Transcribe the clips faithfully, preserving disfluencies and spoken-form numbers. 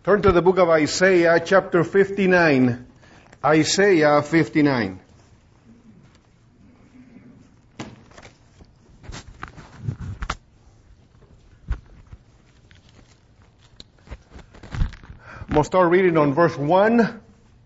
Turn to the book of Isaiah, chapter fifty-nine. Isaiah fifty-nine. We'll start reading on verse one.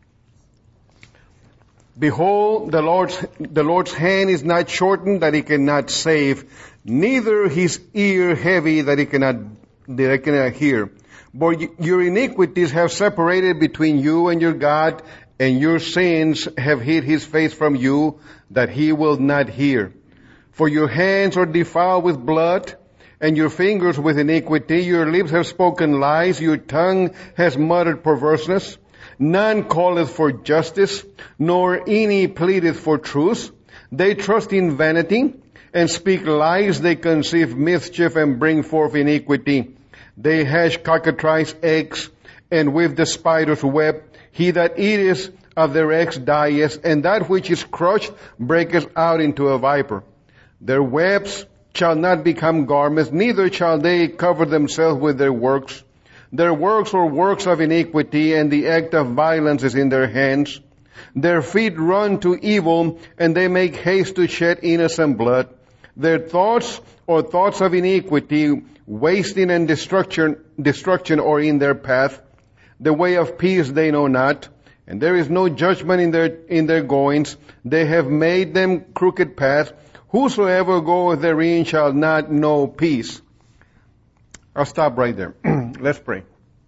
Behold, the Lord's, the Lord's hand is not shortened that he cannot save, neither his ear heavy that he cannot, that he cannot hear. But your iniquities have separated between you and your God, and your sins have hid his face from you, that he will not hear. For your hands are defiled with blood, and your fingers with iniquity. Your lips have spoken lies, your tongue has muttered perverseness. None calleth for justice, nor any pleadeth for truth. They trust in vanity, and speak lies. They conceive mischief, and bring forth iniquity. They hatch cockatrice eggs, and with the spider's web. He that eateth of their eggs dieth, and that which is crushed breaketh out into a viper. Their webs shall not become garments, neither shall they cover themselves with their works. Their works are works of iniquity, and the act of violence is in their hands. Their feet run to evil, and they make haste to shed innocent blood. Their thoughts are thoughts of iniquity, wasting and destruction, destruction are in their path. The way of peace they know not, and there is no judgment in their, in their goings. They have made them crooked paths. Whosoever goeth therein shall not know peace. I'll stop right there. Let's pray.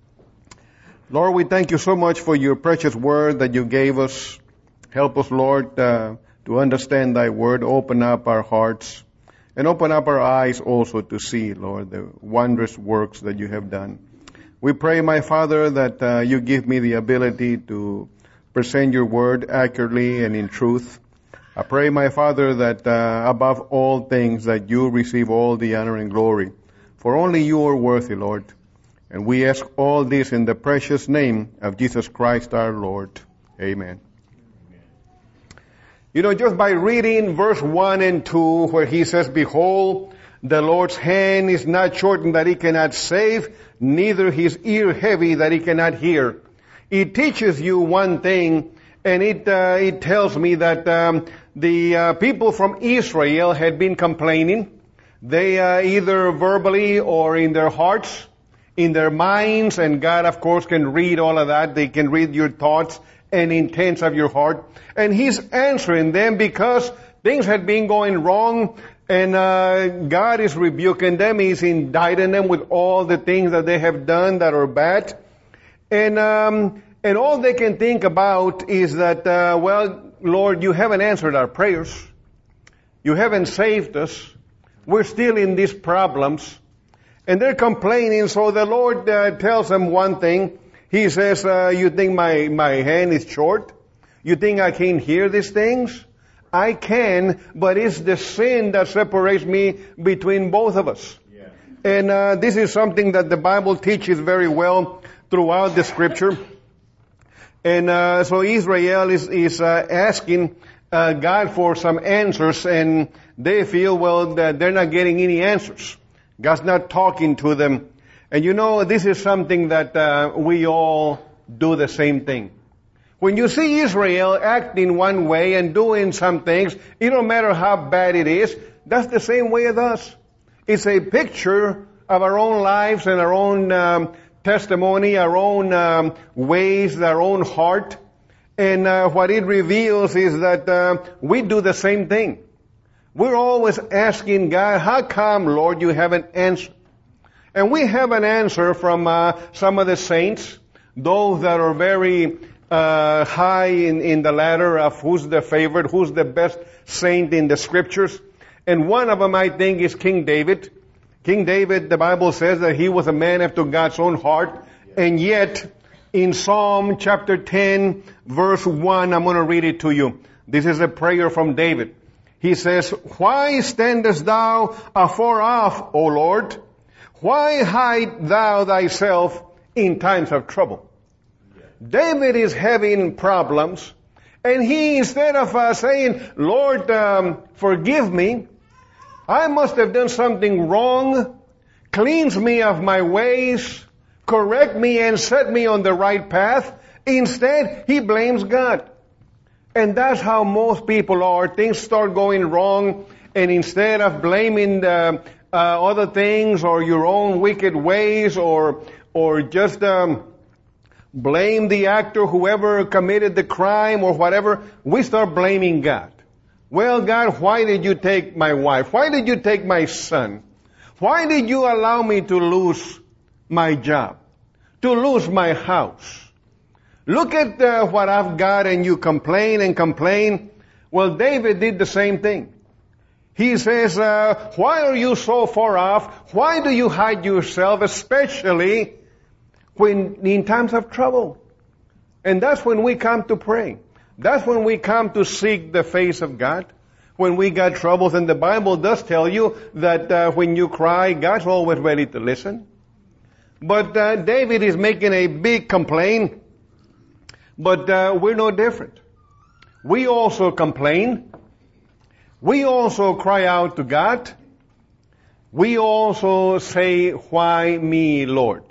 Lord, we thank you so much for your precious word that you gave us. Help us, Lord, uh, to understand thy word. Open up our hearts and open up our eyes also to see, Lord, the wondrous works that you have done. We pray, my Father, that uh, you give me the ability to present your word accurately and in truth. I pray, my Father, that uh, above all things that you receive all the honor and glory. For only you are worthy, Lord. And we ask all this in the precious name of Jesus Christ our Lord. Amen. You know, just by reading verse one and two, where he says, Behold, the Lord's hand is not shortened that he cannot save, neither his ear heavy that he cannot hear. It teaches you one thing, and it uh, it tells me that um, the uh, people from Israel had been complaining. They uh, either verbally or in their hearts, in their minds, and God, of course, can read all of that. They can read your thoughts and intents of your heart. And he's answering them because things had been going wrong, and uh, God is rebuking them. He's indicting them with all the things that they have done that are bad. And um, and all they can think about is that, uh, well, Lord, you haven't answered our prayers. You haven't saved us. We're still in these problems. And they're complaining, so the Lord uh, tells them one thing. He says, uh, you think my, my hand is short? You think I can't hear these things? I can, but it's the sin that separates me between both of us. Yeah. And uh, this is something that the Bible teaches very well throughout the Scripture. And uh, so Israel is, is uh, asking uh, God for some answers, and they feel, well, that they're not getting any answers. God's not talking to them. And you know, this is something that uh, we all do the same thing. When you see Israel acting one way and doing some things, it don't matter how bad it is, that's the same way with us. It's a picture of our own lives and our own um, testimony, our own um, ways, our own heart. And uh, what it reveals is that uh, we do the same thing. We're always asking God, how come, Lord, you haven't answered? And we have an answer from uh, some of the saints, those that are very uh, high in, in the ladder of who's the favorite, who's the best saint in the Scriptures. And one of them, I think, is King David. King David, the Bible says that he was a man after God's own heart. And yet, in Psalm chapter ten, verse one, I'm going to read it to you. This is a prayer from David. He says, Why standest thou afar off, O Lord? Why hide thou thyself in times of trouble? Yeah. David is having problems, and he, instead of uh, saying, Lord, um, forgive me, I must have done something wrong, cleanse me of my ways, correct me and set me on the right path. Instead, he blames God. And that's how most people are. Things start going wrong, and instead of blaming the, uh, other things or your own wicked ways or or just um, blame the actor, whoever committed the crime or whatever, we start blaming God. Well, God, why did you take my wife? Why did you take my son? Why did you allow me to lose my job? To lose my house? Look at uh, what I've got, and you complain and complain. Well, David did the same thing. He says, uh, why are you so far off? Why do you hide yourself, especially when in times of trouble? And that's when we come to pray. That's when we come to seek the face of God. When we got troubles, and the Bible does tell you that uh, when you cry, God's always ready to listen. But uh, David is making a big complaint. But uh, we're no different. We also complain. We also cry out to God. We also say, why me, Lord?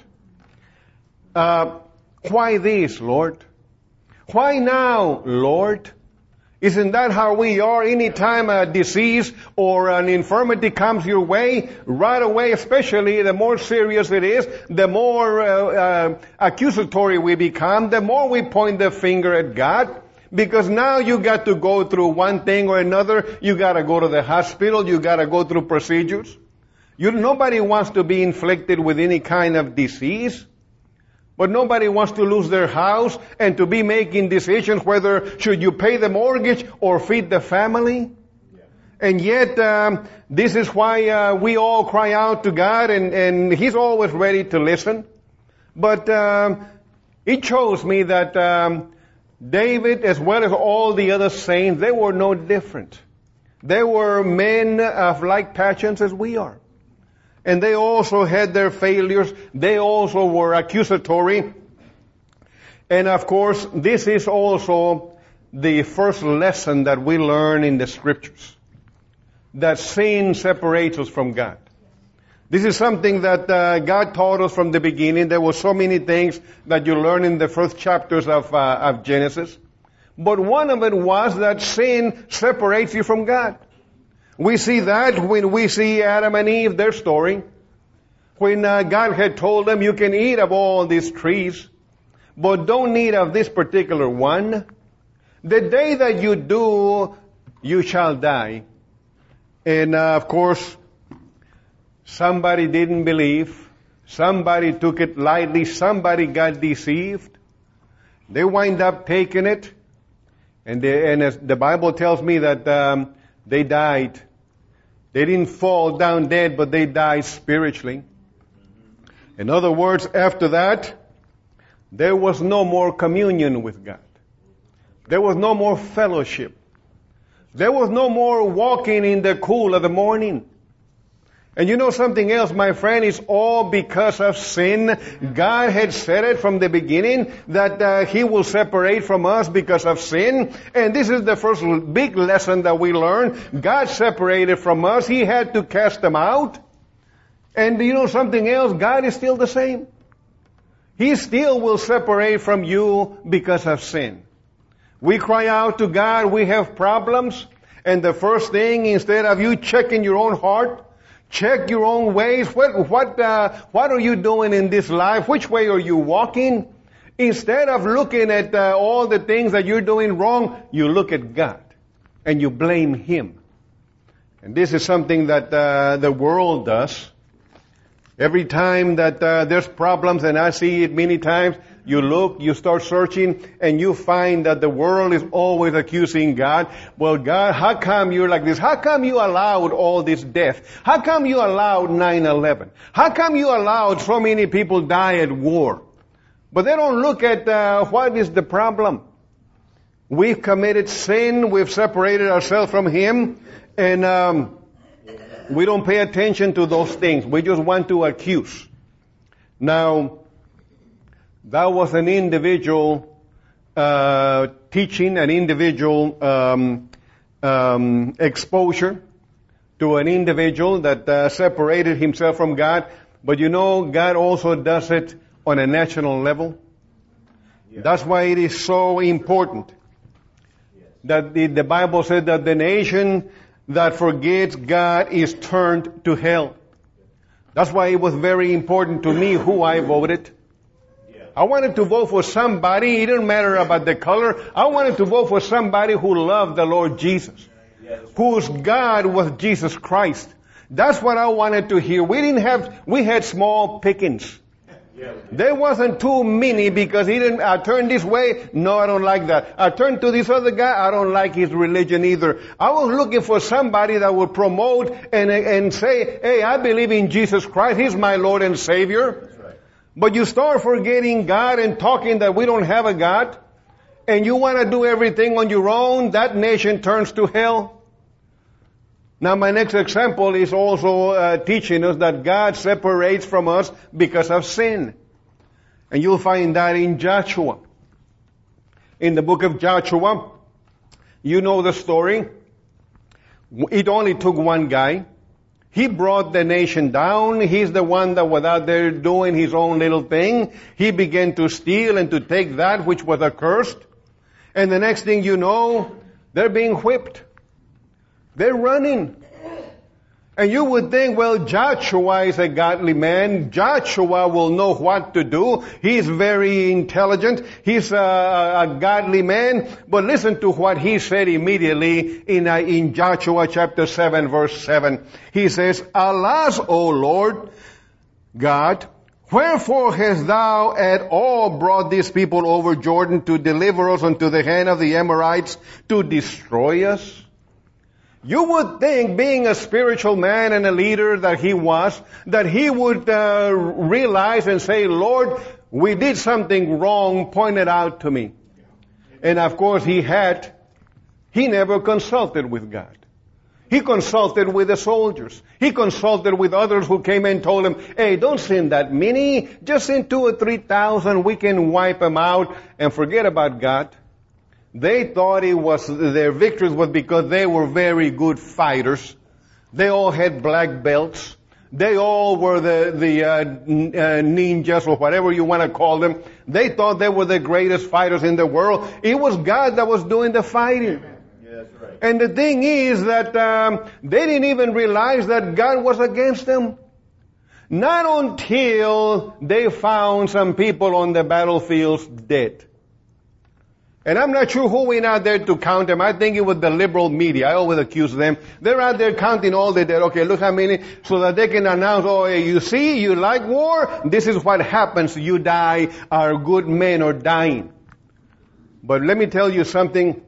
Uh, why this, Lord? Why now, Lord? Isn't that how we are? Anytime a disease or an infirmity comes your way, right away, especially the more serious it is, the more uh, uh, accusatory we become, the more we point the finger at God. Because now you got to go through one thing or another. You got to go to the hospital. You got to go through procedures. You, nobody wants to be inflicted with any kind of disease. But nobody wants to lose their house and to be making decisions whether should you pay the mortgage or feed the family. Yeah. And yet, um, this is why uh, we all cry out to God, and, and He's always ready to listen. But um, it shows me that um, David, as well as all the other saints, they were no different. They were men of like passions as we are. And they also had their failures. They also were accusatory. And of course, this is also the first lesson that we learn in the Scriptures. That sin separates us from God. This is something that uh, God taught us from the beginning. There were so many things that you learn in the first chapters of, uh, of Genesis. But one of it was that sin separates you from God. We see that when we see Adam and Eve, their story. When uh, God had told them, you can eat of all these trees, but don't eat of this particular one. The day that you do, you shall die. And uh, of course, somebody didn't believe. Somebody took it lightly. Somebody got deceived. They wind up taking it. And, they, and as the Bible tells me that um, they died. They didn't fall down dead, but they died spiritually. In other words, after that, there was no more communion with God. There was no more fellowship. There was no more walking in the cool of the morning. And you know something else, my friend, it's all because of sin. God had said it from the beginning that uh, He will separate from us because of sin. And this is the first big lesson that we learn. God separated from us. He had to cast them out. And you know something else? God is still the same. He still will separate from you because of sin. We cry out to God, we have problems. And the first thing, instead of you checking your own heart, check your own ways. What, what, uh, what are you doing in this life? Which way are you walking? Instead of looking at uh, all the things that you're doing wrong, you look at God and you blame Him. And this is something that uh, the world does. Every time that uh, there's problems, and I see it many times, you look, you start searching, and you find that the world is always accusing God. Well, God, how come you're like this? How come you allowed all this death? How come you allowed nine eleven? How come you allowed so many people die at war? But they don't look at uh, what is the problem. We've committed sin. We've separated ourselves from Him. And um, we don't pay attention to those things. We just want to accuse. Now, that was an individual uh, teaching, an individual um, um, exposure to an individual that uh, separated himself from God. But you know, God also does it on a national level. That's why it is so important that the, the Bible said that the nation that forgets God is turned to hell. That's why it was very important to me who I voted. I wanted to vote for somebody, it didn't matter about the color. I wanted to vote for somebody who loved the Lord Jesus, whose God was Jesus Christ. That's what I wanted to hear. We didn't have, we had small pickings. There wasn't too many because he didn't, I turned this way, no, I don't like that. I turned to this other guy, I don't like his religion either. I was looking for somebody that would promote and, and say, hey, I believe in Jesus Christ, He's my Lord and Savior. But you start forgetting God and talking that we don't have a God, and you want to do everything on your own, that nation turns to hell. Now my next example is also uh, teaching us that God separates from us because of sin. And you'll find that in Joshua. In the book of Joshua, you know the story. It only took one guy. He brought the nation down. He's the one that was out there doing his own little thing. He began to steal and to take that which was accursed. And the next thing you know, they're being whipped. They're running. And you would think, well, Joshua is a godly man. Joshua will know what to do. He's very intelligent. He's a, a godly man. But listen to what he said immediately in, uh, in Joshua chapter seven, verse seven. He says, Alas, O Lord God, wherefore hast thou at all brought these people over Jordan to deliver us unto the hand of the Amorites to destroy us? You would think, being a spiritual man and a leader that he was, that he would uh, realize and say, Lord, we did something wrong, point it out to me. And of course he had, he never consulted with God. He consulted with the soldiers. He consulted with others who came and told him, hey, don't send that many, just send two or three thousand, we can wipe them out and forget about God. They thought it was, their victories was because they were very good fighters. They all had black belts. They all were the, the, uh, uh, ninjas or whatever you want to call them. They thought they were the greatest fighters in the world. It was God that was doing the fighting. Yeah, that's right. And the thing is that, um, they didn't even realize that God was against them. Not until they found some people on the battlefields dead. And I'm not sure who went out there to count them. I think it was the liberal media. I always accuse them. They're out there counting all the dead. Okay, look how many, so that they can announce, oh, you see, you like war? This is what happens. You die. Our good men are dying. But let me tell you something.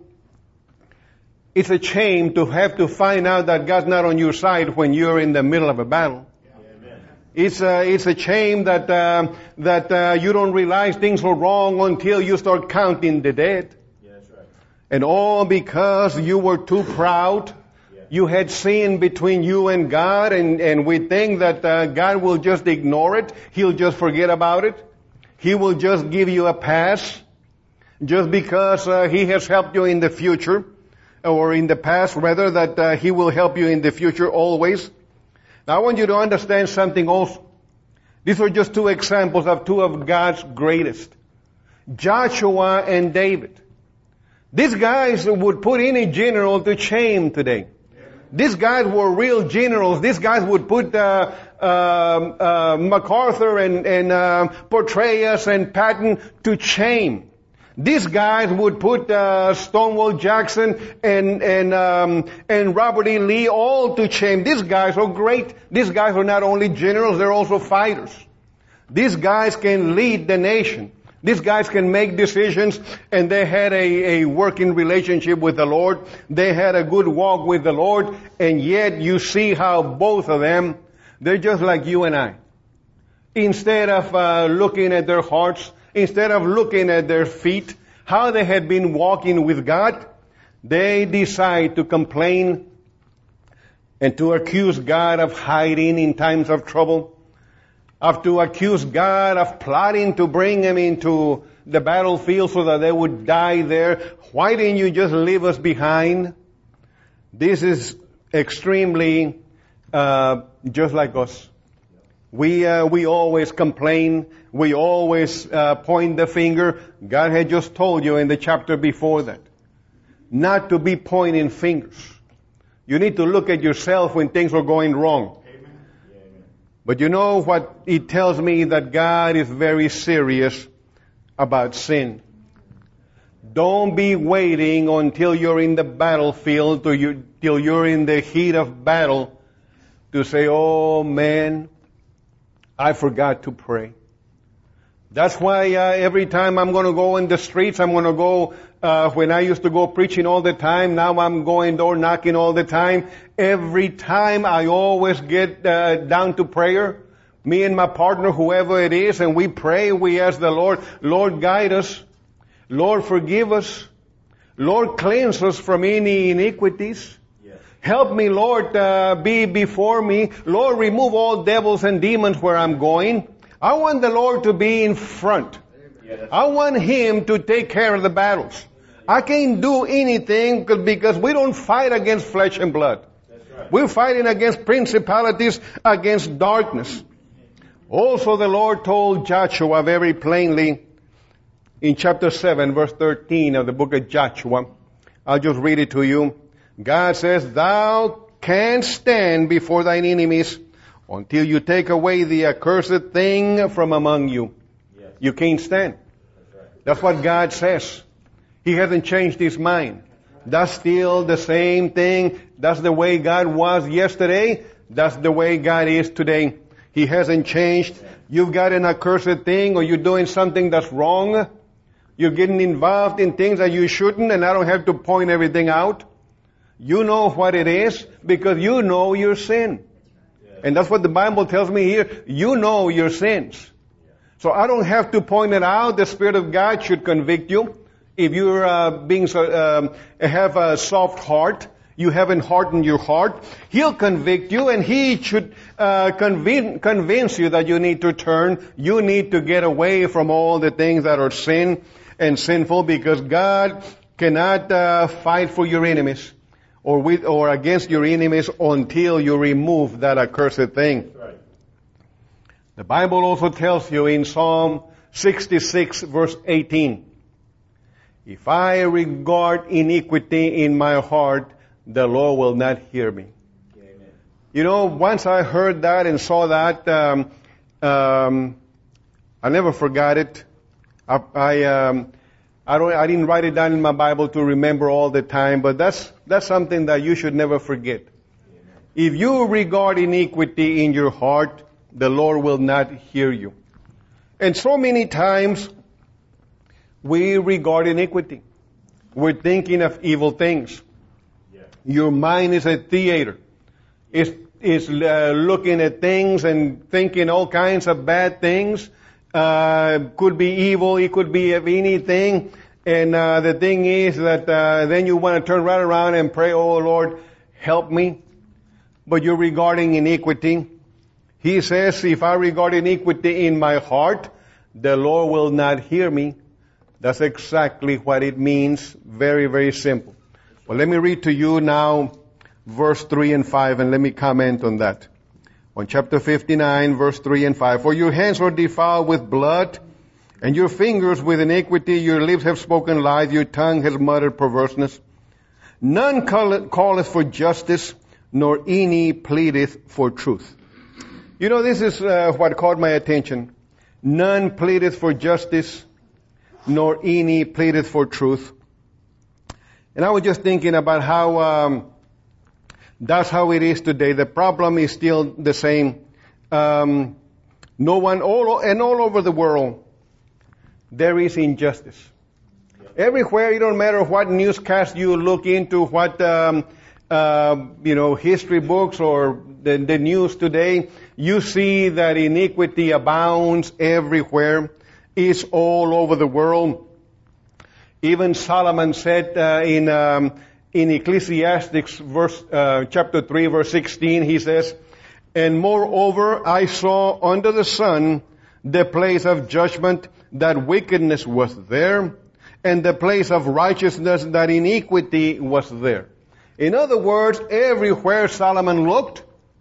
It's a shame to have to find out that God's not on your side when you're in the middle of a battle. It's a, it's a shame that, uh, that, uh, you don't realize things are wrong until you start counting the dead. Yeah, that's right. And all because you were too proud. Yeah. You had sin between you and God, and, and we think that, uh, God will just ignore it. He'll just forget about it. He will just give you a pass. Just because, uh, He has helped you in the future, or in the past rather, that, uh, He will help you in the future always. Now, I want you to understand something also. These are just two examples of two of God's greatest. Joshua and David. These guys would put any general to shame today. These guys were real generals. These guys would put uh, uh, uh, MacArthur and, and uh, Petraeus and Patton to shame. These guys would put uh, Stonewall Jackson and and um, and Robert E. Lee all to shame. These guys are great. These guys are not only generals, they're also fighters. These guys can lead the nation. These guys can make decisions, and they had a, a working relationship with the Lord. They had a good walk with the Lord, and yet you see how both of them, they're just like you and I. Instead of uh, looking at their hearts, instead of looking at their feet, how they had been walking with God, they decide to complain and to accuse God of hiding in times of trouble, of to accuse God of plotting to bring them into the battlefield so that they would die there. Why didn't you just leave us behind? This is extremely uh, just like us. We, uh, we always complain. We always uh, point the finger. God had just told you in the chapter before that not to be pointing fingers. You need to look at yourself when things are going wrong. Amen. But you know what it tells me? That God is very serious about sin. Don't be waiting until you're in the battlefield, till, you, till you're in the heat of battle to say, oh man, I forgot to pray. That's why uh, every time I'm going to go in the streets, I'm going to go, uh, when I used to go preaching all the time, now I'm going door knocking all the time. Every time I always get uh, down to prayer, me and my partner, whoever it is, and we pray, we ask the Lord, Lord guide us, Lord forgive us, Lord cleanse us from any iniquities. Yes. Help me, Lord, uh, be before me. Lord, remove all devils and demons where I'm going. I want the Lord to be in front. I want Him to take care of the battles. I can't do anything because we don't fight against flesh and blood. We're fighting against principalities, against darkness. Also the Lord told Joshua very plainly in chapter seven, verse thirteen of the book of Joshua. I'll just read it to you. God says, thou canst stand before thine enemies until you take away the accursed thing from among you. Yes. You can't stand. That's right. That's what God says. He hasn't changed His mind. That's still the same thing. That's the way God was yesterday. That's the way God is today. He hasn't changed. You've got an accursed thing, or you're doing something that's wrong. You're getting involved in things that you shouldn't, and I don't have to point everything out. You know what it is because you know your sin. And that's what the Bible tells me here. You know your sins. So I don't have to point it out. The Spirit of God should convict you. If you're uh, being um, have a soft heart, you haven't hardened your heart, He'll convict you, and He should uh, convince, convince you that you need to turn. You need to get away from all the things that are sin and sinful, because God cannot uh, fight for your enemies or with or against your enemies until you remove that accursed thing. Right. The Bible also tells you in Psalm sixty-six verse eighteen, if I regard iniquity in my heart, the Lord will not hear me. Amen. You know, once I heard that and saw that, um, um, I never forgot it. I, I, um, I don't, I didn't write it down in my Bible to remember all the time, but that's, that's something that you should never forget. Amen. If you regard iniquity in your heart, the Lord will not hear you. And so many times, we regard iniquity. We're thinking of evil things. Yeah. Your mind is a theater. It's, it's uh, looking at things and thinking all kinds of bad things. Uh, could be evil, it could be of anything. And uh, the thing is that uh, then you want to turn right around and pray, oh Lord, help me. But you're regarding iniquity. He says, if I regard iniquity in my heart, the Lord will not hear me. That's exactly what it means. Very, very simple. Well, let me read to you now verse three and five, and let me comment on that. On chapter fifty-nine, verse three and five. For your hands are defiled with blood, and your fingers with iniquity. Your lips have spoken lies. Your tongue has muttered perverseness. None calleth for justice, nor any pleadeth for truth. You know, this is uh, what caught my attention. None pleadeth for justice, nor any pleadeth for truth. And I was just thinking about how um, that's how it is today. The problem is still the same. Um, no one, all and all over the world, there is injustice. Yep. Everywhere, it don't matter what newscast you look into, what um, uh, you know, history books or the, the news today, you see that iniquity abounds everywhere. It's all over the world. Even Solomon said uh, in um, in Ecclesiastes verse uh, chapter three verse sixteen, he says, and moreover I saw under the sun the place of judgment, that wickedness was there, and the place of righteousness, that iniquity was there. In other words, everywhere Solomon looked,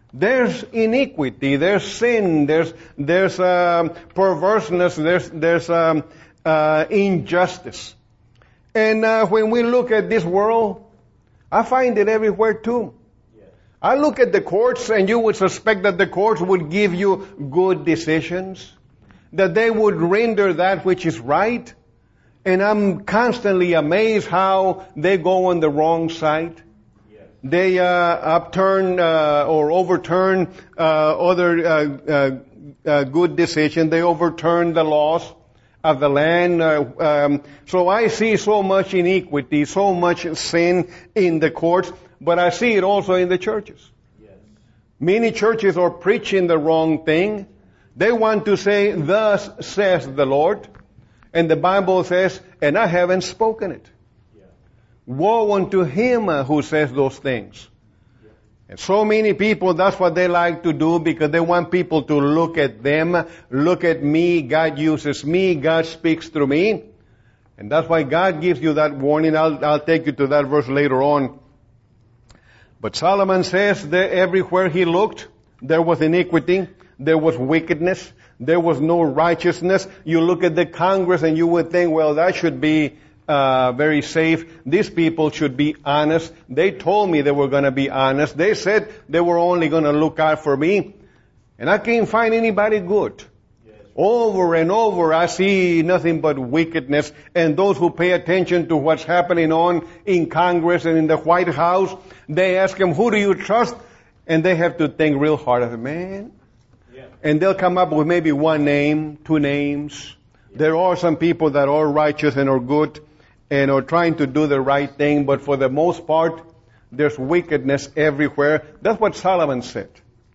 There's iniquity, there's sin, there's there's um, perverseness, there's there's um, uh, injustice. And uh, when we look at this world, I find it everywhere too. Yes. I look at the courts, and you would suspect that the courts would give you good decisions, that they would render that which is right. And I'm constantly amazed how they go on the wrong side. Yes. They uh, upturn uh, or overturn uh, other uh, uh, uh, good decisions. They overturn the laws of the land. Uh, um, so I see so much iniquity, so much sin in the courts, but I see it also in the churches. Yes. Many churches are preaching the wrong thing. They want to say, "Thus says the Lord," and the Bible says, "And I haven't spoken it." Yeah. Woe unto him who says those things. And so many people, that's what they like to do, because they want people to look at them, look at me, God uses me, God speaks through me. And that's why God gives you that warning. I'll, I'll take you to that verse later on. But Solomon says that everywhere he looked, there was iniquity, there was wickedness, there was no righteousness. You look at the Congress and you would think, well, that should be Uh, very safe. These people should be honest. They told me they were going to be honest. They said they were only going to look out for me. And I can't find anybody good. Yes. Over and over I see nothing but wickedness. And those who pay attention to what's happening on in Congress and in the White House, they ask them, who do you trust? And they have to think real hard. I say, man. Yeah. And they'll come up with maybe one name, two names. Yeah. There are some people that are righteous and are good and are trying to do the right thing, but for the most part, there's wickedness everywhere. That's what Solomon said.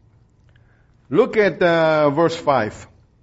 Look at uh, verse five.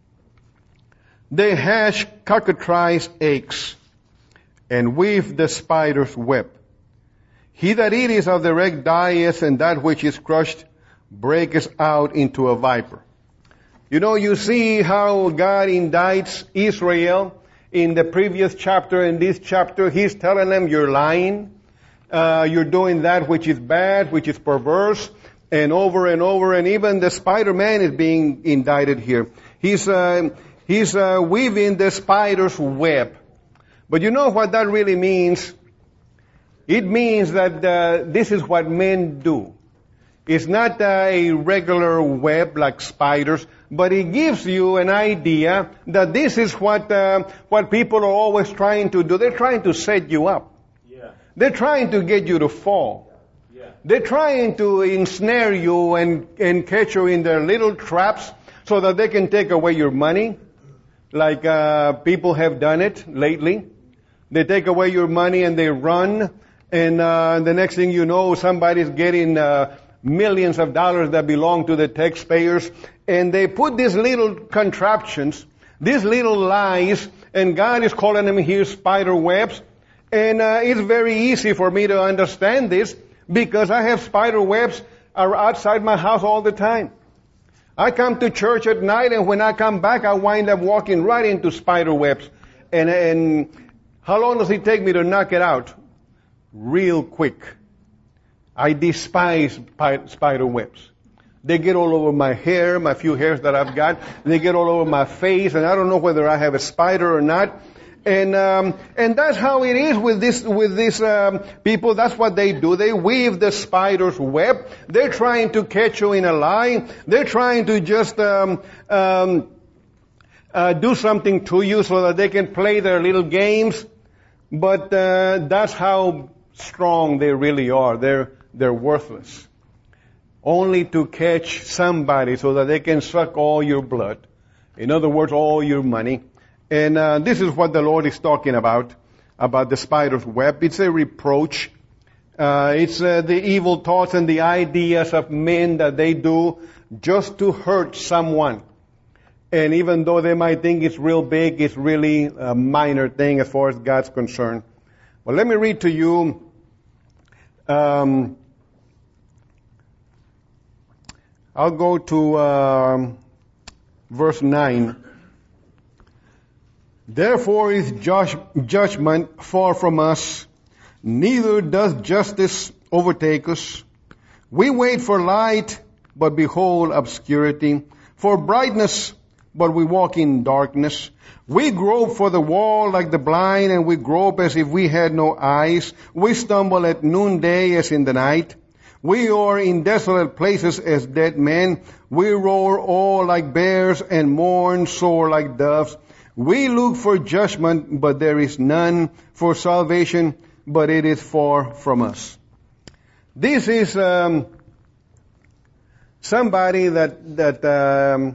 They hash cockatrice aches, and weave the spider's web. He that eateth of the wreck dieth, and that which is crushed breaketh out into a viper. You know, you see how God indicts Israel. In the previous chapter, in this chapter, he's telling them, you're lying, uh, you're doing that which is bad, which is perverse, and over and over, and even the Spider-Man is being indicted here. He's, uh, he's, uh, weaving the spider's web. But you know what that really means? It means that, uh, this is what men do. It's not uh, a regular web like spiders, but it gives you an idea that this is what uh, what people are always trying to do. They're trying to set you up. Yeah. They're trying to get you to fall. Yeah. They're trying to ensnare you and, and catch you in their little traps so that they can take away your money, like uh, people have done it lately. They take away your money and they run, and uh, the next thing you know, somebody's getting uh, millions of dollars that belong to the taxpayers, and they put these little contraptions, these little lies, and God is calling them here spider webs. And uh, it's very easy for me to understand this, because I have spider webs are outside my house all the time. I come to church at night, and when I come back, I wind up walking right into spider webs. And, and how long does it take me to knock it out? Real quick. I despise spider webs. They get all over my hair, my few hairs that I've got. They get all over my face, and I don't know whether I have a spider or not. And um, and that's how it is with this with these um, people. That's what they do. They weave the spider's web. They're trying to catch you in a lie. They're trying to just um, um, uh, do something to you so that they can play their little games. But uh, that's how strong they really are. They're They're worthless. Only to catch somebody so that they can suck all your blood. In other words, all your money. And uh, this is what the Lord is talking about, about the spider's web. It's a reproach. Uh, it's uh, the evil thoughts and the ideas of men that they do just to hurt someone. And even though they might think it's real big, it's really a minor thing as far as God's concerned. Well, let me read to you um I'll go to um, verse nine. Therefore is judge, judgment far from us, neither does justice overtake us. We wait for light, but behold obscurity. For brightness, but we walk in darkness. We grope for the wall like the blind, and we grope as if we had no eyes. We stumble at noonday as in the night. We are in desolate places as dead men. We roar all like bears and mourn sore like doves. We look for judgment, but there is none, for salvation, but it is far from us. This is um, somebody that that um,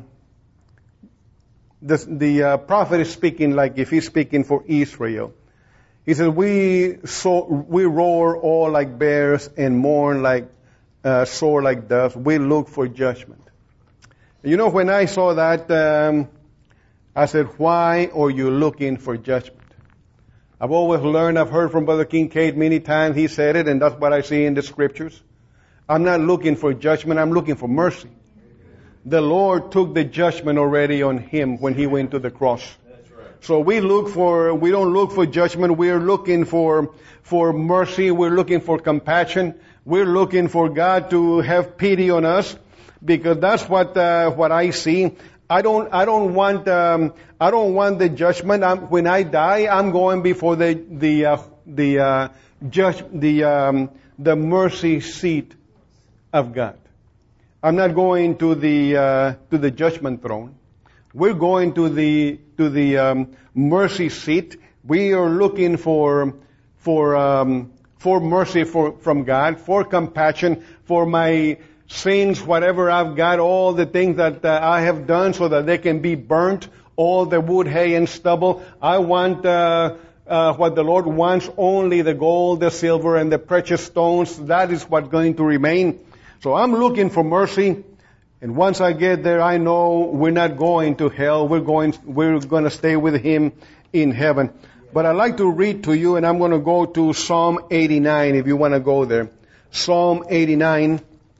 the, the uh, prophet is speaking like if he's speaking for Israel. He says, "We so we roar all like bears and mourn like uh, sore like doves. We look for judgment." You know, when I saw that, um, I said, "Why are you looking for judgment?" I've always learned, I've heard from Brother Kincaid many times, he said it, and that's what I see in the scriptures. I'm not looking for judgment, I'm looking for mercy. The Lord took the judgment already on him when he went to the cross. That's right. So we look for, we don't look for judgment, we're looking for, for mercy, we're looking for compassion, we're looking for God to have pity on us, because that's what, uh, what I see. I don't, I don't want, um, I don't want the judgment. I'm, when I die, I'm going before the, the, uh, the, uh, judge, the, um, the mercy seat of God. I'm not going to the, uh, to the judgment throne. We're going to the, to the, um, mercy seat. We are looking for, for, um, for mercy for, from God, for compassion, for my sins, whatever I've got, all the things that uh, I have done so that they can be burnt, all the wood, hay, and stubble. I want uh, uh, what the Lord wants, only the gold, the silver, and the precious stones. That is what's going to remain. So I'm looking for mercy. And once I get there, I know we're not going to hell. We're going, we're going to stay with Him in heaven. But I'd like to read to you, and I'm going to go to Psalm eighty-nine, if you want to go there. Psalm eighty-nine.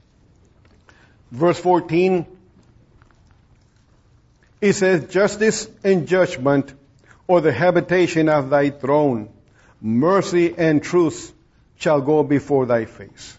Verse fourteen, it says, "Justice and judgment are the habitation of thy throne. Mercy and truth shall go before thy face."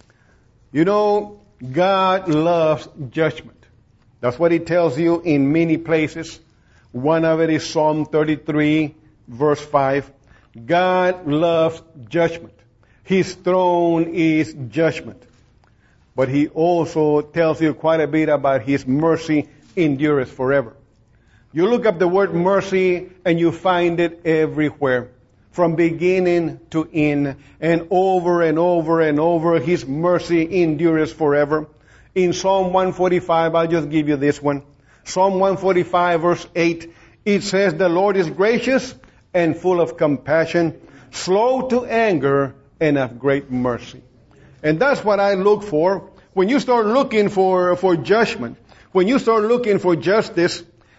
You know, God loves judgment. That's what He tells you in many places. One of it is Psalm thirty-three, verse five. God loves judgment. His throne is judgment. But He also tells you quite a bit about His mercy endureth forever. You look up the word mercy and you find it everywhere. From beginning to end. And over and over and over, His mercy endureth forever. In Psalm one forty-five, I'll just give you this one. Psalm one forty-five verse eight, it says, "The Lord is gracious and full of compassion, slow to anger and of great mercy." And that's what I look for. When you start looking for, for judgment, when you start looking for justice,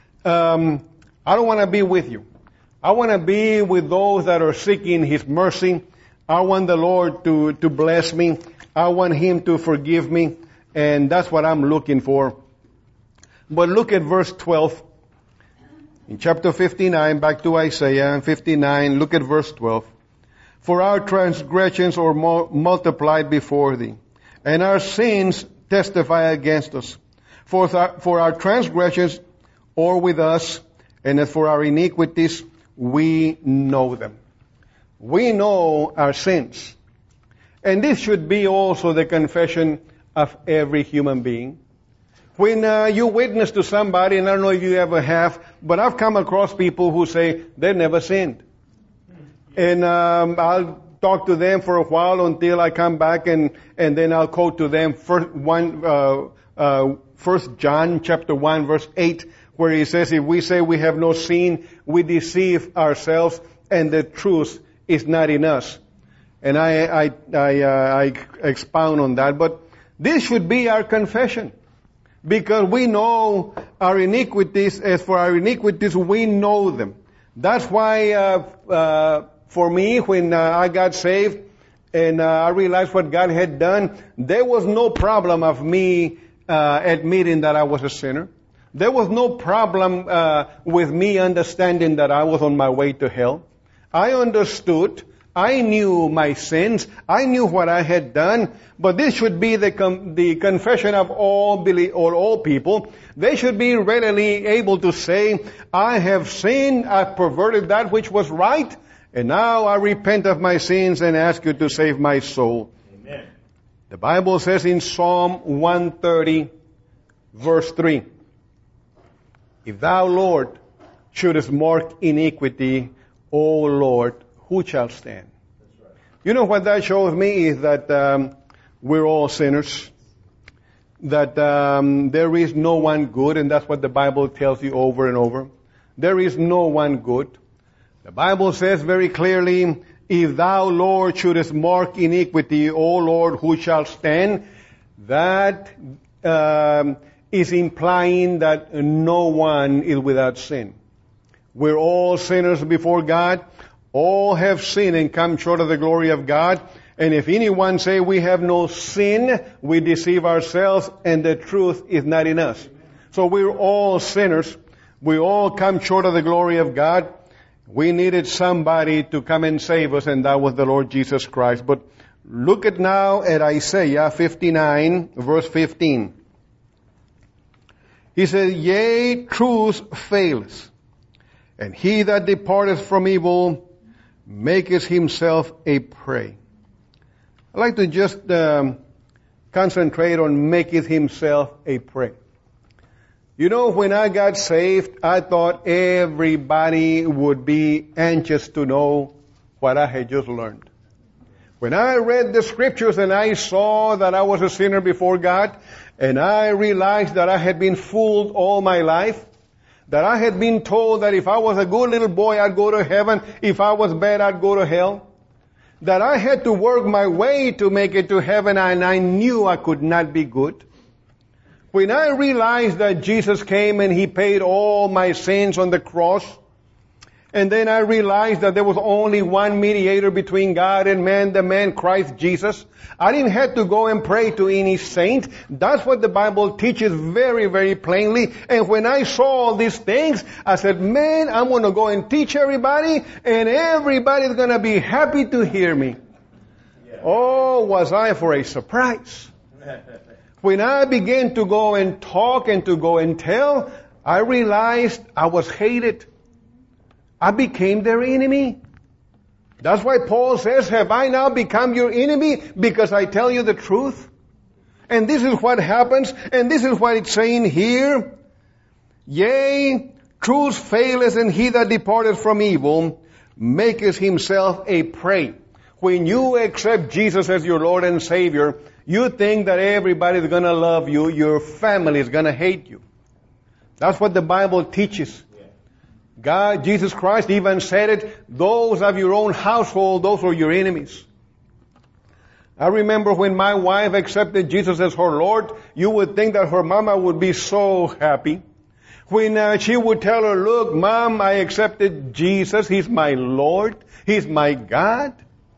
um, I don't want to be with you. I want to be with those that are seeking His mercy. I want the Lord to, to bless me. I want Him to forgive me. And that's what I'm looking for. But look at verse twelve. In chapter fifty-nine, back to Isaiah fifty-nine, look at verse twelve. "For our transgressions are multiplied before Thee, and our sins testify against us. For our, for our transgressions are with us, and as for our iniquities, we know them." We know our sins. And this should be also the confession of every human being. When uh, you witness to somebody, and I don't know if you ever have, but I've come across people who say they never sinned. And um, I'll talk to them for a while until I come back, and, and then I'll quote to them first, one, uh, uh, First John chapter one verse eight, where he says, "If we say we have no sin, we deceive ourselves, and the truth is not in us." And I I I, uh, I expound on that. But this should be our confession, because we know our iniquities. As for our iniquities, we know them. That's why. Uh, uh, For me, when uh, I got saved and uh, I realized what God had done, there was no problem of me uh, admitting that I was a sinner. There was no problem uh, with me understanding that I was on my way to hell. I understood I knew my sins. I knew what I had done. But this should be the com- the confession of all belie- or all people. They should be readily able to say, I have sinned, I've perverted that which was right, and now I repent of my sins and ask you to save my soul. Amen. The Bible says in Psalm one thirty, verse three, if thou, Lord, shouldest mark iniquity, O Lord, who shall stand? That's right. You know what that shows me is that um, we're all sinners. That um, there is no one good, and that's what the Bible tells you over and over. There is no one good. The Bible says very clearly, if thou, Lord, shouldest mark iniquity, O Lord, who shall stand? That um, is implying that no one is without sin. We're all sinners before God. All have sinned and come short of the glory of God. And if anyone say we have no sin, we deceive ourselves and the truth is not in us. So we're all sinners. We all come short of the glory of God. We needed somebody to come and save us, and that was the Lord Jesus Christ. But look at now at Isaiah fifty-nine, verse fifteen. He says, yea, truth faileth, and he that departeth from evil maketh himself a prey. I'd like to just um, concentrate on maketh himself a prey. You know, when I got saved, I thought everybody would be anxious to know what I had just learned. When I read the scriptures and I saw that I was a sinner before God, and I realized that I had been fooled all my life, that I had been told that if I was a good little boy, I'd go to heaven. If I was bad, I'd go to hell. That I had to work my way to make it to heaven, and I knew I could not be good. When I realized that Jesus came and He paid all my sins on the cross, and then I realized that there was only one mediator between God and man, the man Christ Jesus. I didn't have to go and pray to any saint. That's what the Bible teaches very, very plainly. And when I saw all these things, I said, man, I'm going to go and teach everybody, and everybody's going to be happy to hear me. Yeah. Oh, was I for a surprise. When I began to go and talk and to go and tell, I realized I was hated. I became their enemy. That's why Paul says, have I now become your enemy because I tell you the truth? And this is what happens, and this is what it's saying here. Yea, truth faileth, and he that departeth from evil maketh himself a prey. When you accept Jesus as your Lord and Savior, you think that everybody's gonna love you, your family is gonna hate you. That's what the Bible teaches. God, Jesus Christ even said it, those of your own household, those are your enemies. I remember when my wife accepted Jesus as her Lord, you would think that her mama would be so happy. When uh, she would tell her, look, Mom, I accepted Jesus, He's my Lord, He's my God.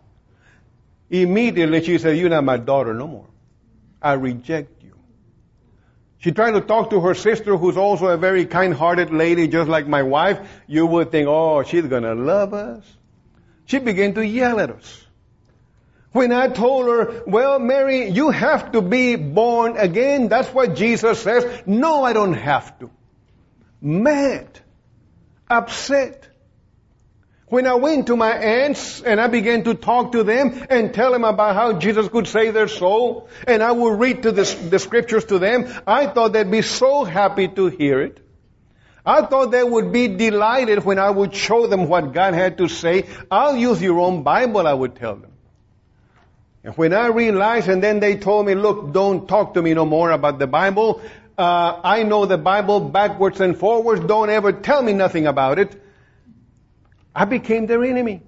Immediately she said, you're not my daughter no more. I reject you. She tried to talk to her sister, who's also a very kind-hearted lady, just like my wife. You would think, oh, she's going to love us. She began to yell at us. When I told her, well, Mary, you have to be born again. That's what Jesus says. No, I don't have to. Mad. Upset. When I went to my aunts and I began to talk to them and tell them about how Jesus could save their soul, and I would read to the, the scriptures to them, I thought they'd be so happy to hear it. I thought they would be delighted when I would show them what God had to say. I'll use your own Bible, I would tell them. And when I realized, and then they told me, look, don't talk to me no more about the Bible. Uh, I know the Bible backwards and forwards. Don't ever tell me nothing about it. I became their enemy.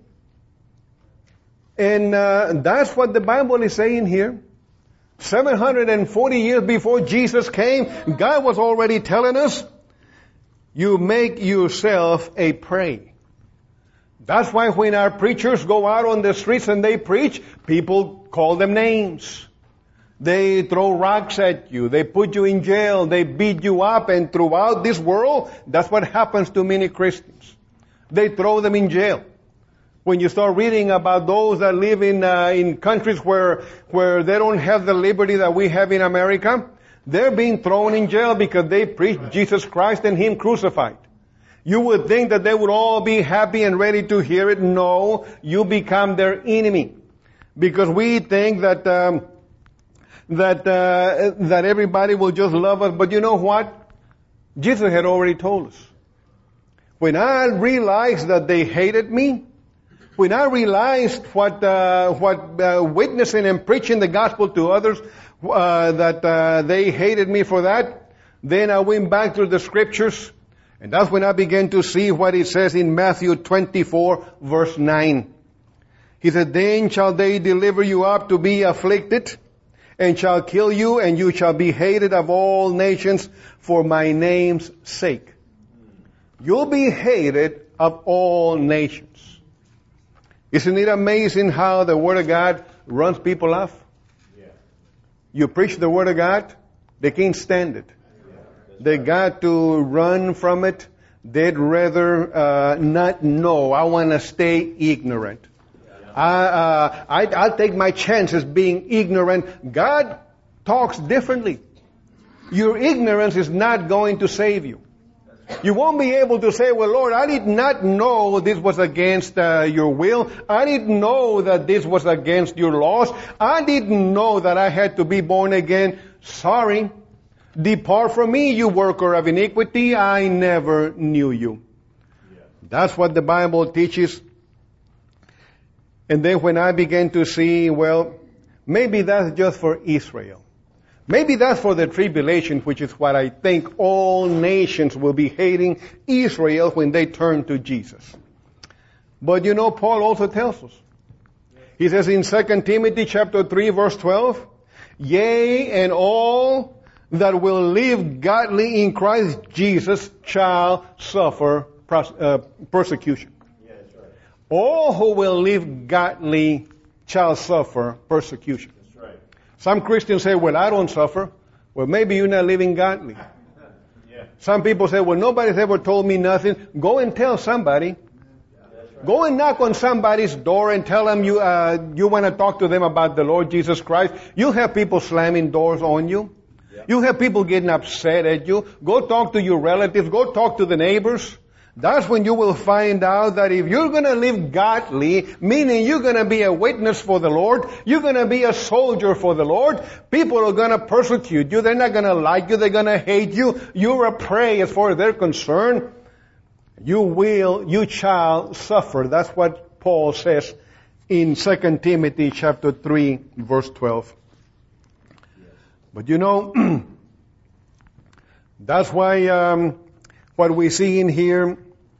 And uh, that's what the Bible is saying here. seven hundred forty years before Jesus came, God was already telling us, you make yourself a prey. That's why when our preachers go out on the streets and they preach, people call them names. They throw rocks at you. They put you in jail. They beat you up. And throughout this world, that's what happens to many Christians. They throw them in jail. When you start reading about those that live in uh, in countries where where they don't have the liberty that we have in America, they're being thrown in jail because they preach Jesus Christ and Him crucified. You would think that they would all be happy and ready to hear it. No, you become their enemy. Because we think that um, that uh, that everybody will just love us. But you know what? Jesus had already told us. When I realized that they hated me, when I realized what uh, what uh, witnessing and preaching the gospel to others, uh, that uh, they hated me for that, then I went back to the scriptures. And that's when I began to see what it says in Matthew twenty-four, verse nine. He said, then shall they deliver you up to be afflicted, and shall kill you, and you shall be hated of all nations for my name's sake. You'll be hated of all nations. Isn't it amazing how the Word of God runs people off? Yeah. You preach the Word of God, they can't stand it. They got to run from it. They'd rather uh, not know. I want to stay ignorant. I, uh, I, I'll take my chances being ignorant. God talks differently. Your ignorance is not going to save you. You won't be able to say, well, Lord, I did not know this was against uh, your will. I didn't know that this was against your laws. I didn't know that I had to be born again. Sorry. Depart from me, you worker of iniquity. I never knew you. Yeah. That's what the Bible teaches. And then when I began to see, well, maybe that's just for Israel. Maybe that's for the tribulation, which is what I think all nations will be hating Israel when they turn to Jesus. But you know, Paul also tells us. He says in Second Timothy chapter three, verse twelve, yea, and all that will live godly in Christ Jesus shall suffer pros- uh, persecution. Yeah, that's right. All who will live godly shall suffer persecution. That's right. Some Christians say, well, I don't suffer. Well, maybe you're not living godly. Yeah. Some people say, well, nobody's ever told me nothing. Go and tell somebody. Right. Go and knock on somebody's door and tell them you uh, you want to talk to them about the Lord Jesus Christ. You have people slamming doors on you. You have people getting upset at you. Go talk to your relatives. Go talk to the neighbors. That's when you will find out that if you're going to live godly, meaning you're going to be a witness for the Lord, you're going to be a soldier for the Lord, people are going to persecute you. They're not going to like you. They're going to hate you. You're a prey as far as they're concerned. You will, you shall suffer. That's what Paul says in Second Timothy chapter three, verse twelve. But you know, that's why um, what we see in here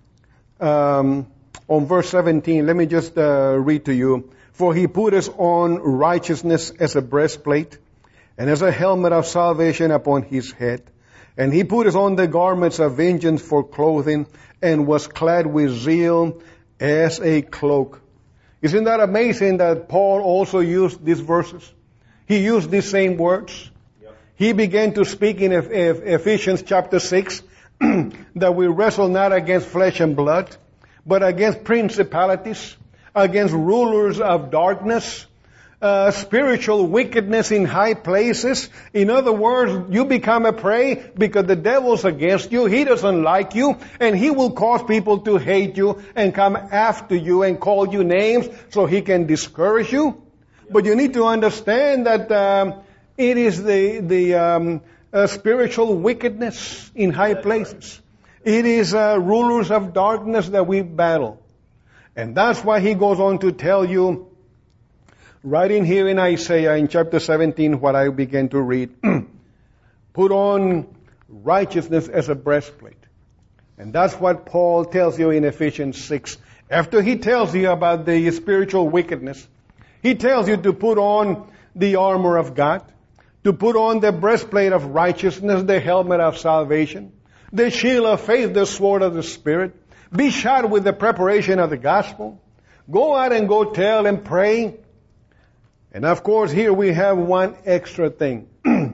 um, on verse seventeen, let me just uh, read to you. For he put us on righteousness as a breastplate, and as a helmet of salvation upon his head. And he put us on the garments of vengeance for clothing, and was clad with zeal as a cloak. Isn't that amazing that Paul also used these verses? He used these same words. He began to speak in Ephesians chapter six that we wrestle not against flesh and blood, but against principalities, against rulers of darkness, uh, spiritual wickedness in high places. In other words, you become a prey because the devil's against you. He doesn't like you, and he will cause people to hate you and come after you and call you names so he can discourage you. But you need to understand that um, it is the the um, uh, spiritual wickedness in high places. It is uh, rulers of darkness that we battle. And that's why he goes on to tell you, right in here in Isaiah, in chapter seventeen, what I began to read, put on righteousness as a breastplate. And that's what Paul tells you in Ephesians six. After he tells you about the spiritual wickedness, he tells you to put on the armor of God, to put on the breastplate of righteousness, the helmet of salvation, the shield of faith, the sword of the Spirit. Be shod with the preparation of the gospel. Go out and go tell and pray. And of course, here we have one extra thing.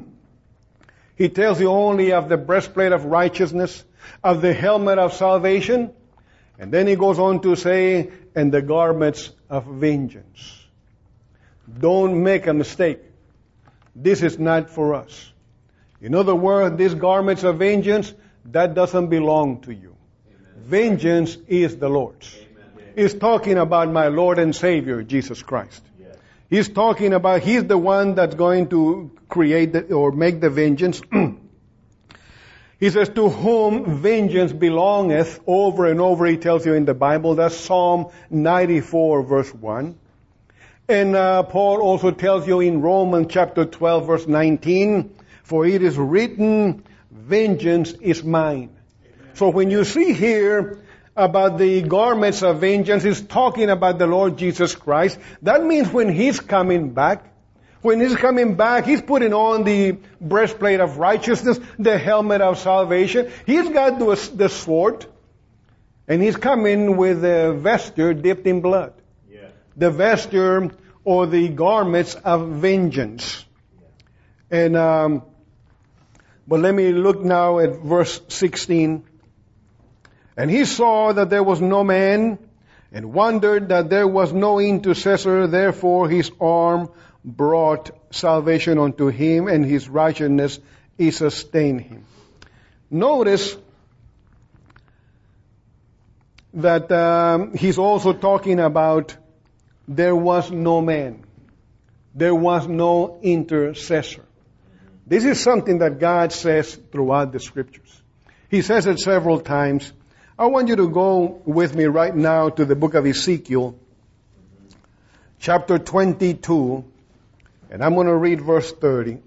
He tells you only of the breastplate of righteousness, of the helmet of salvation. And then he goes on to say, and the garments of vengeance. Don't make a mistake. This is not for us. In other words, these garments of vengeance, that doesn't belong to you. Amen. Vengeance is the Lord's. Amen. He's talking about my Lord and Savior, Jesus Christ. Yes. He's talking about, He's the one that's going to create the, or make the vengeance. He says, to whom vengeance belongeth, over and over He tells you in the Bible. That's Psalm ninety-four verse one. And uh, Paul also tells you in Romans chapter twelve verse nineteen, for it is written, vengeance is mine. Amen. So when you see here about the garments of vengeance, it's talking about the Lord Jesus Christ. That means when He's coming back, when He's coming back, He's putting on the breastplate of righteousness, the helmet of salvation. He's got the, the sword, and He's coming with a vesture dipped in blood. Yeah. The vesture or the garments of vengeance. Yeah. And, um, but let me look now at verse sixteen. And he saw that there was no man, and wondered that there was no intercessor. Therefore his arm brought salvation unto him, and his righteousness he sustained him. Notice that um, he's also talking about there was no man. There was no intercessor. This is something that God says throughout the Scriptures. He says it several times. I want you to go with me right now to the book of Ezekiel, chapter twenty-two, and I'm going to read verse thirty.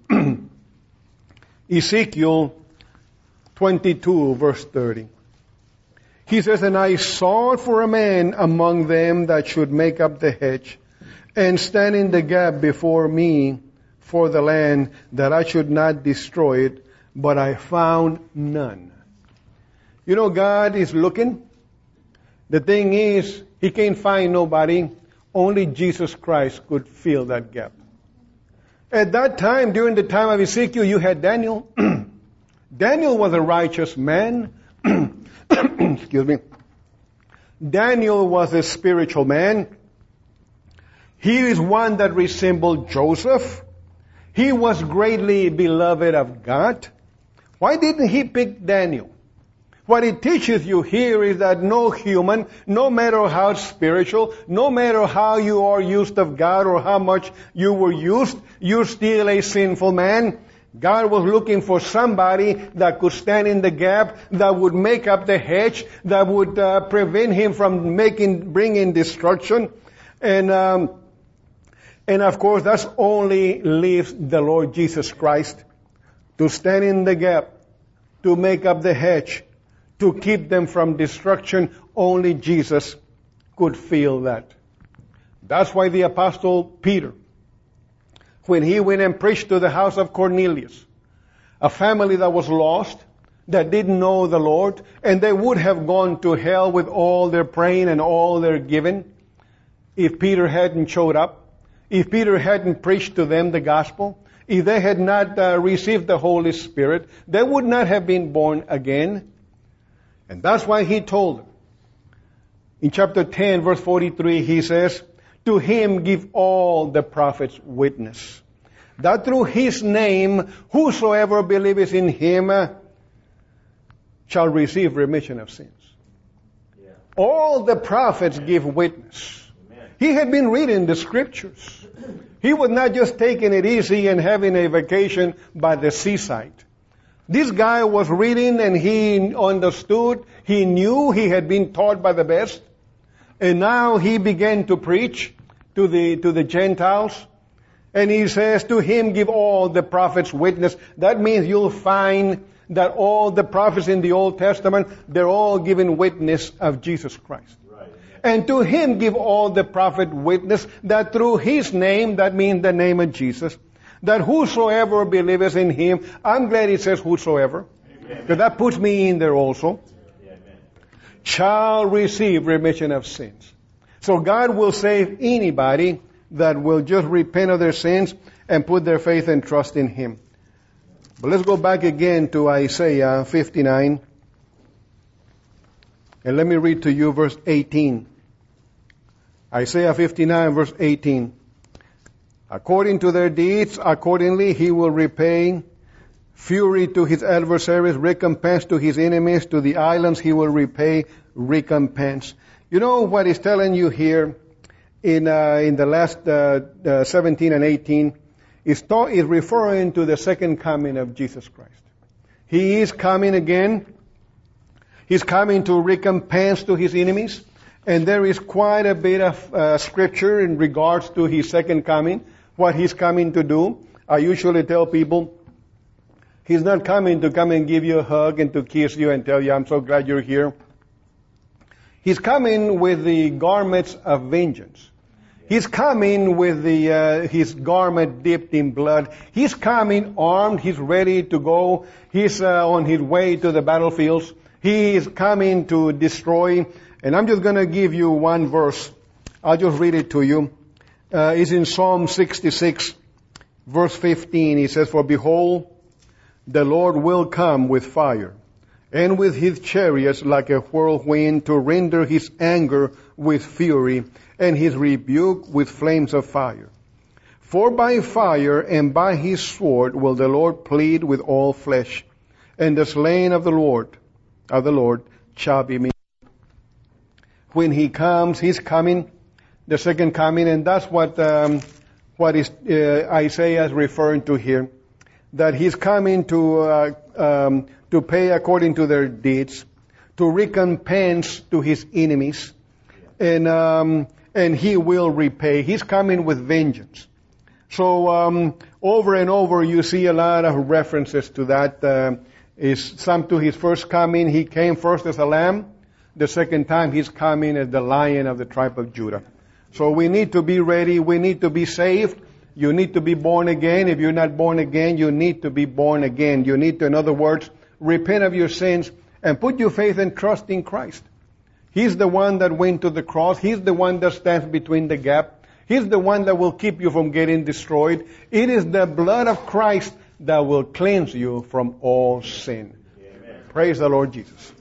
Ezekiel twenty-two, verse thirty. He says, and I sought for a man among them that should make up the hedge, and stand in the gap before me for the land, that I should not destroy it, but I found none. You know, God is looking. The thing is, He can't find nobody. Only Jesus Christ could fill that gap. At that time, during the time of Ezekiel, you had Daniel. Daniel was a righteous man. Excuse me. Daniel was a spiritual man. He is one that resembled Joseph. He was greatly beloved of God. Why didn't He pick Daniel? What it teaches you here is that no human, no matter how spiritual, no matter how you are used of God or how much you were used, you're still a sinful man. God was looking for somebody that could stand in the gap, that would make up the hedge, that would uh, prevent him from making, bringing destruction. And, um, and of course, that's only leaves the Lord Jesus Christ to stand in the gap, to make up the hedge, to keep them from destruction. Only Jesus could feel that. That's why the Apostle Peter, when he went and preached to the house of Cornelius, a family that was lost, that didn't know the Lord, and they would have gone to hell with all their praying and all their giving if Peter hadn't showed up, if Peter hadn't preached to them the gospel, if they had not uh, received the Holy Spirit, they would not have been born again. And that's why he told them. In chapter ten, verse forty-three, he says, to him give all the prophets witness, that through his name, whosoever believeth in him uh, shall receive remission of sins. Yeah. All the prophets give witness. Amen. He had been reading the Scriptures. He was not just taking it easy and having a vacation by the seaside. This guy was reading and he understood, he knew, he had been taught by the best. And now he began to preach to the, to the Gentiles. And he says, to him give all the prophets witness. That means you'll find that all the prophets in the Old Testament, they're all giving witness of Jesus Christ. Right. And to him give all the prophet witness, that through his name, that means the name of Jesus, that whosoever believeth in him, I'm glad it says whosoever, because that puts me in there also, Amen. Shall receive remission of sins. So God will save anybody that will just repent of their sins and put their faith and trust in him. But let's go back again to Isaiah fifty-nine. And let me read to you verse eighteen. Isaiah fifty-nine verse eighteen. According to their deeds, accordingly he will repay fury to his adversaries, recompense to his enemies, to the islands he will repay recompense. You know what he's telling you here in uh, in the last uh, uh, seventeen and eighteen is, to, is referring to the second coming of Jesus Christ. He is coming again. He's coming to recompense to his enemies. And there is quite a bit of uh, scripture in regards to his second coming, what he's coming to do. I usually tell people, he's not coming to come and give you a hug and to kiss you and tell you, I'm so glad you're here. He's coming with the garments of vengeance. He's coming with the uh, his garment dipped in blood. He's coming armed. He's ready to go. He's uh, on his way to the battlefields. He is coming to destroy. And I'm just going to give you one verse. I'll just read it to you. Uh, it's in Psalm sixty-six, verse fifteen. He says, for behold, the Lord will come with fire, and with his chariots like a whirlwind, to render his anger with fury, and his rebuke with flames of fire. For by fire and by his sword will the Lord plead with all flesh, and the slain of the Lord, of the Lord, shall be made. When he comes, he's coming, the second coming, and that's what um, what is uh, Isaiah is referring to here, that he's coming to uh, um, to pay according to their deeds, to recompense to his enemies, and um, and he will repay. He's coming with vengeance. So um, over and over, you see a lot of references to that. Uh, is some to his first coming. He came first as a lamb. The second time, he's coming as the Lion of the tribe of Judah. So we need to be ready. We need to be saved. You need to be born again. If you're not born again, you need to be born again. You need to, in other words, repent of your sins and put your faith and trust in Christ. He's the one that went to the cross. He's the one that stands between the gap. He's the one that will keep you from getting destroyed. It is the blood of Christ that will cleanse you from all sin. Amen. Praise the Lord Jesus.